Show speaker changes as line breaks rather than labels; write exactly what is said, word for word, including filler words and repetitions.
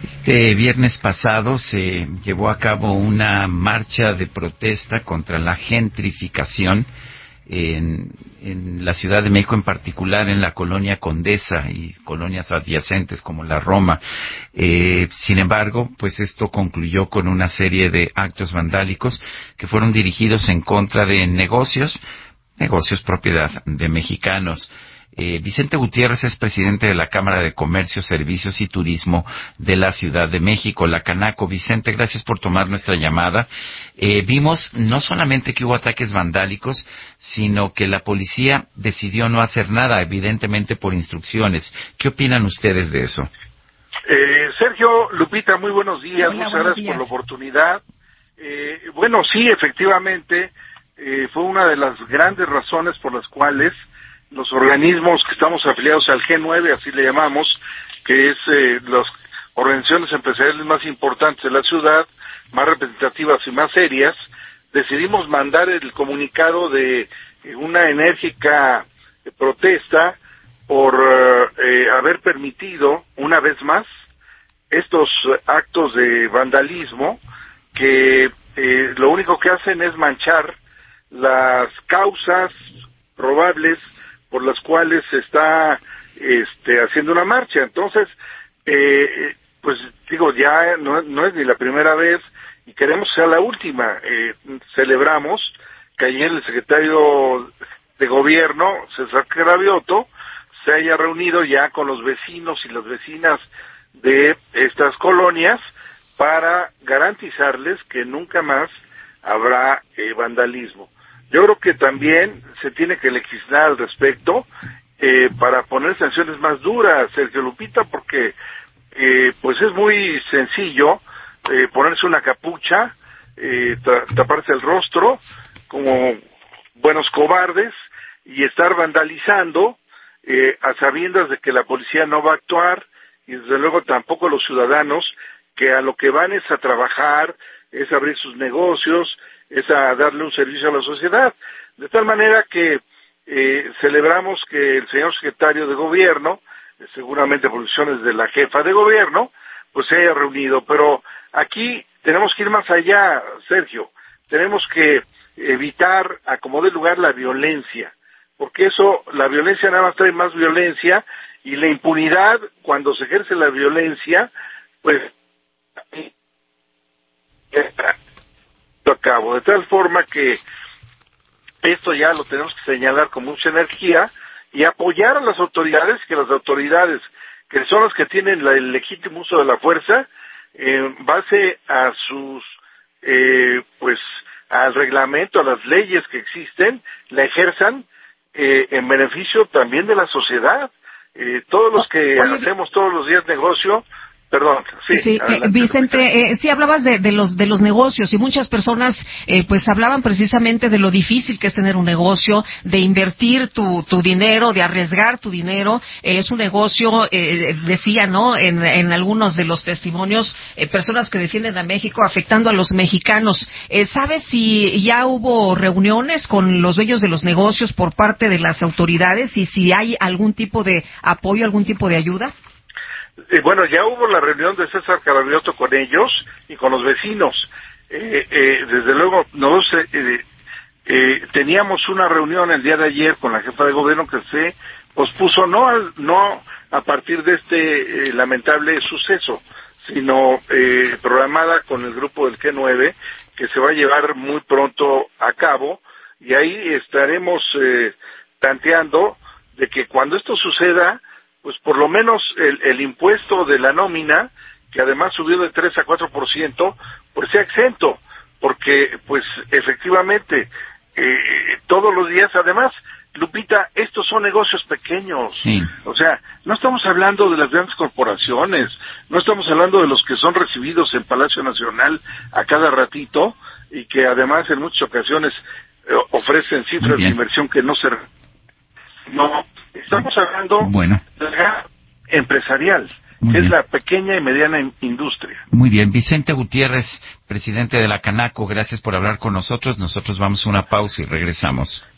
Este viernes pasado se llevó a cabo una marcha de protesta contra la gentrificación en, en la Ciudad de México, en particular en la colonia Condesa y colonias adyacentes como la Roma. Eh, sin embargo, pues esto concluyó con una serie de actos vandálicos que fueron dirigidos en contra de negocios, negocios propiedad de mexicanos. Eh, Vicente Gutiérrez es presidente de la Cámara de Comercio, Servicios y Turismo de la Ciudad de México, la Canaco. Vicente, gracias por tomar nuestra llamada. Eh, vimos no solamente que hubo ataques vandálicos, sino que la policía decidió no hacer nada, evidentemente por instrucciones. ¿Qué opinan ustedes de eso?
Eh, Sergio, Lupita, muy buenos días.
Hola,
muchas
buenos
gracias
días.
por la oportunidad. Eh, bueno, sí, efectivamente, eh, fue una de las grandes razones por las cuales los organismos que estamos afiliados al G nueve, así le llamamos, que es eh, las organizaciones empresariales más importantes de la ciudad, más representativas y más serias, decidimos mandar el comunicado de eh, una enérgica eh, protesta por eh, haber permitido, una vez más, estos actos de vandalismo que eh, lo único que hacen es manchar las causas probables por las cuales se está este, haciendo una marcha. Entonces, eh, pues digo, ya no, no es ni la primera vez y queremos que sea la última. Eh, celebramos que ayer el secretario de Gobierno, César Cravioto, se haya reunido ya con los vecinos y las vecinas de estas colonias para garantizarles que nunca más habrá eh, vandalismo. Yo creo que también se tiene que legislar al respecto eh, para poner sanciones más duras, Sergio, Lupita, porque eh, pues es muy sencillo eh, ponerse una capucha, eh, taparse el rostro como buenos cobardes y estar vandalizando eh, a sabiendas de que la policía no va a actuar y desde luego tampoco los ciudadanos, que a lo que van es a trabajar, es a abrir sus negocios, es a darle un servicio a la sociedad. De tal manera que eh, celebramos que el señor secretario de Gobierno, seguramente por instrucciones de la jefa de Gobierno, pues se haya reunido. Pero aquí tenemos que ir más allá, Sergio. Tenemos que evitar a como dé lugar la violencia, porque eso, la violencia nada más trae más violencia, y la impunidad, cuando se ejerce la violencia, pues a cabo, de tal forma que esto ya lo tenemos que señalar con mucha energía y apoyar a las autoridades, que las autoridades, que son las que tienen la, el legítimo uso de la fuerza, en base a sus, eh, pues, al reglamento, a las leyes que existen, la ejerzan eh, en beneficio también de la sociedad. Eh, todos los que Oye, hacemos todos los días negocio, Perdón, sí.
Sí, eh, Vicente, eh, sí hablabas de, de los de los negocios y muchas personas eh, pues hablaban precisamente de lo difícil que es tener un negocio, de invertir tu tu dinero, de arriesgar tu dinero. Eh, es un negocio, eh, decía, ¿no? En, en algunos de los testimonios, eh, personas que defienden a México afectando a los mexicanos. Eh, ¿Sabes si ya hubo reuniones con los dueños de los negocios por parte de las autoridades y si hay algún tipo de apoyo, algún tipo de ayuda?
Eh, bueno, ya hubo la reunión de César Cravioto con ellos y con los vecinos. Eh, eh, desde luego, nosotros eh, eh, teníamos una reunión el día de ayer con la jefa de gobierno que se pospuso no, al, no a partir de este eh, lamentable suceso, sino eh, programada con el grupo del G nueve, que se va a llevar muy pronto a cabo, y ahí estaremos eh, tanteando de que cuando esto suceda, pues por lo menos el, el impuesto de la nómina, que además subió de tres a cuatro por ciento, pues sea exento, porque pues efectivamente eh, todos los días, además, Lupita, estos son negocios pequeños,
sí.
O sea, no estamos hablando de las grandes corporaciones, no estamos hablando de los que son recibidos en Palacio Nacional a cada ratito y que además en muchas ocasiones eh, ofrecen cifras de inversión que no se... No, estamos hablando
bueno.
de la empresarial, Muy que bien. es la pequeña y mediana industria.
Muy bien, Vicente Gutiérrez, presidente de la Canaco, gracias por hablar con nosotros. Nosotros vamos a una pausa y regresamos.